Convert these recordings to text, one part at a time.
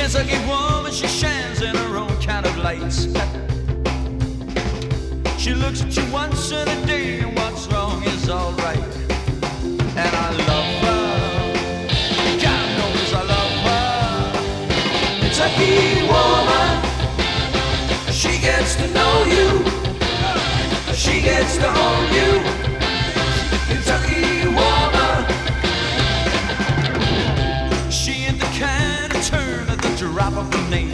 Kentucky woman, she shines in her own kind of lights. She looks at you once in a day, and what's wrong is alright. And I love her, God knows I love her. Kentucky woman, she gets to know you, she gets to own you. Kentucky woman, she ain't the kind of turn at the drop of a name.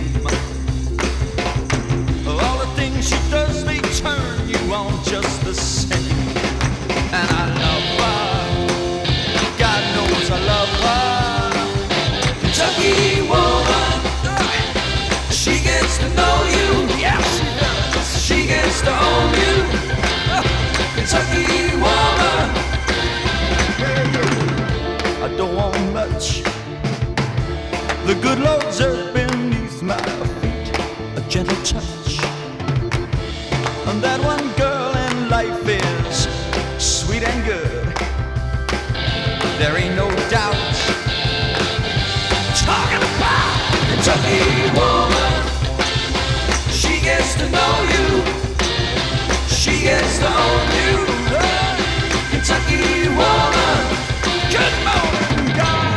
All the things she does, they turn you on just the same. And I love her, God knows I love her. Kentucky woman, she gets to know you, yeah she does. She gets to own you. Kentucky woman, I don't want much. The good Lord's earth beneath my feet, a gentle touch. And that one girl in life is sweet and good. There ain't no doubt. Talking about Kentucky woman, she gets to know you, she gets to own you. Kentucky woman, good morning, God.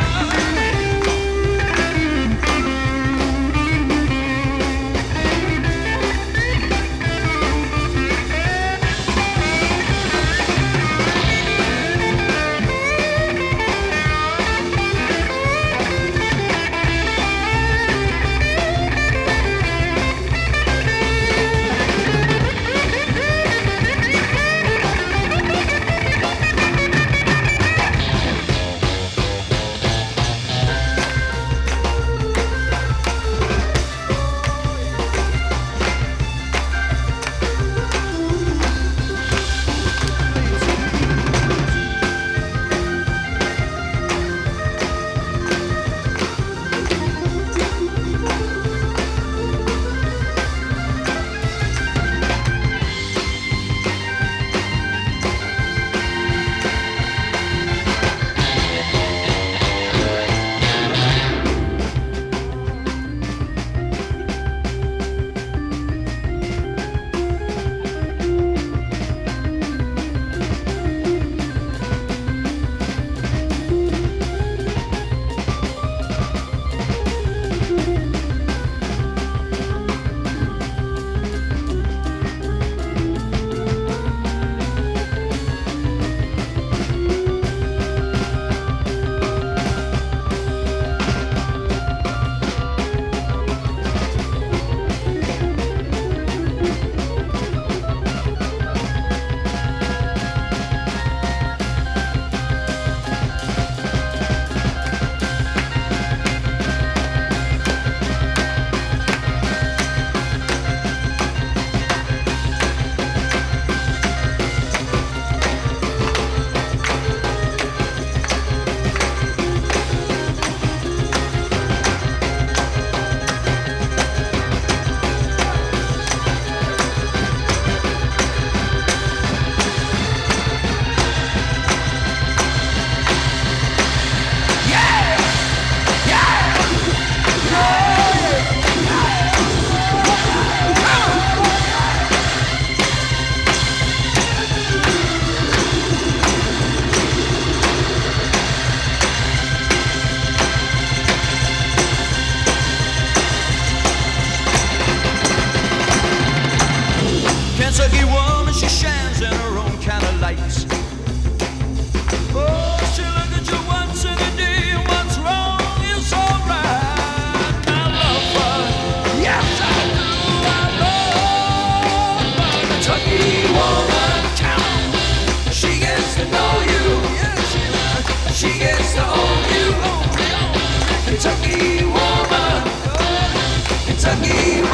Kentucky woman, she shines in her own kind of lights. Oh, she look at you once in a day, and what's wrong is alright. I love her, yes I do, I love her. Kentucky woman, she gets to know you, yeah she gets to own you. Kentucky woman, Kentucky woman.